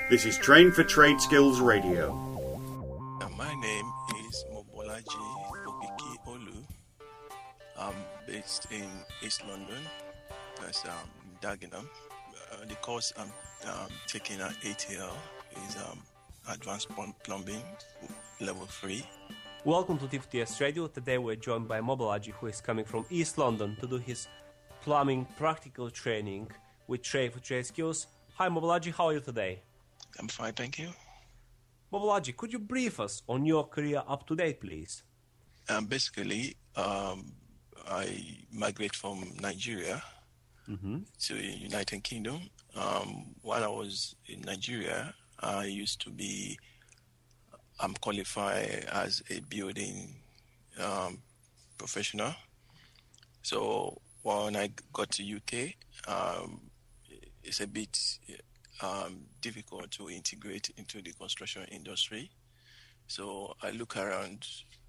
This is Train for Trade Skills Radio. My name is Mobolaji Okiki Olu. I'm based in East London. That's Dagenham. The course I'm taking at ATL is Advanced Plumbing Level 3. Welcome to TFTS Radio. Today we're joined by Mobolaji, who is coming from East London to do his plumbing practical training with Train for Trade Skills. Hi Mobolaji, how are you today? I'm fine, thank you. Mobolaji, could you brief us on your career up to date, please? Basically, I migrated from Nigeria to the United Kingdom. While I was in Nigeria, I used to be qualified as a building professional. So when I got to UK, it's a bit difficult to integrate into the construction industry. So I look around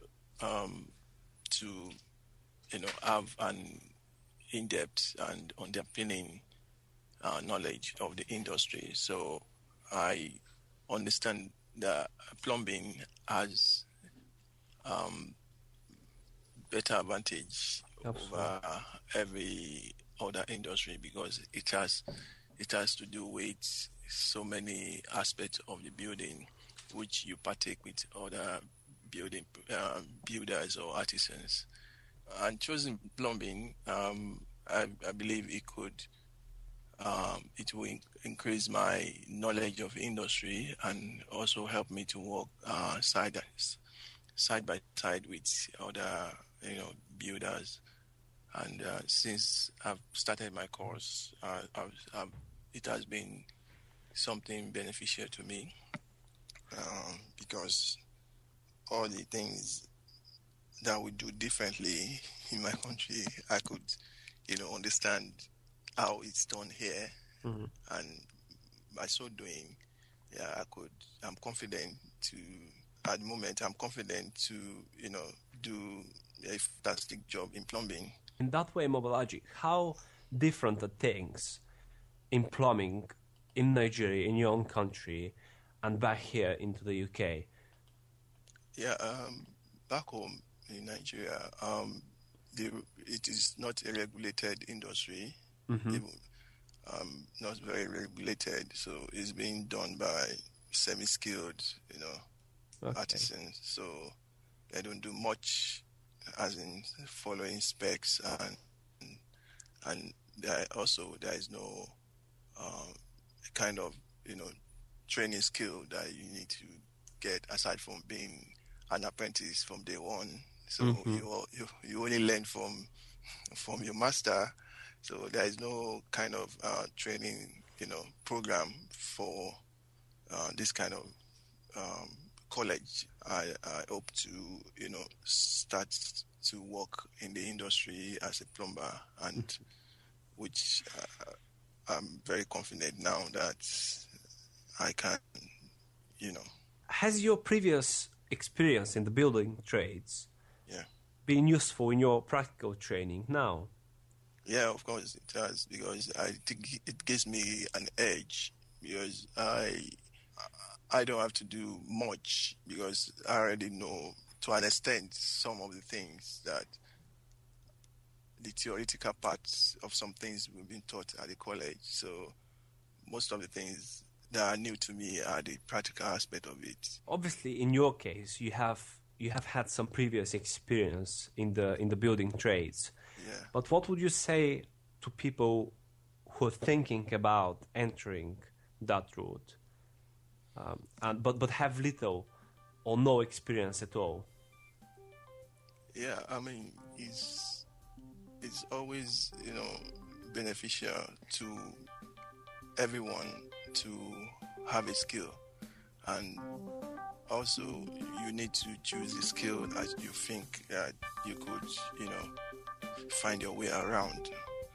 to have an in-depth and underpinning knowledge of the industry. So I understand that plumbing has better advantage over every other industry because it has to do with so many aspects of the building which you partake with other building builders or artisans. And choosing plumbing, I believe it will increase my knowledge of industry and also help me to work side by side with other builders. And since I've started my course, it has been something beneficial to me because all the things that we do differently in my country, I could, understand how it's done here, and by so doing, I'm confident to. At the moment, I'm confident to, do a fantastic job in plumbing. In that way, Mobolaji, how different are things in plumbing in Nigeria, in your own country, and back here into the UK? Yeah, back home in Nigeria, it is not a regulated industry, not very regulated, so it's being done by semi-skilled, artisans. So they don't do much, as in following specs, and there is no kind of training skill that you need to get aside from being an apprentice from day one. So you only learn from your master. So there is no kind of training program for this kind of college. I hope to start to work in the industry as a plumber, and which I'm very confident now that I can, Has your previous experience in the building trades been useful in your practical training now? Yeah, of course it has, because I think it gives me an edge, because I don't have to do much, because I already know to an extent some of the things that the theoretical parts of some things we've been taught at the college. So most of the things that are new to me are the practical aspect of it. Obviously, in your case, you have had some previous experience in the building trades. Yeah. But what would you say to people who are thinking about entering that route, but have little or no experience at all? Yeah, I mean, it's always beneficial to everyone to have a skill, and also you need to choose a skill that you think that you could find your way around.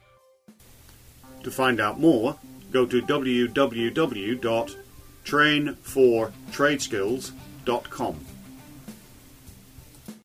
To find out more, go to www.trainfortradeskills.com.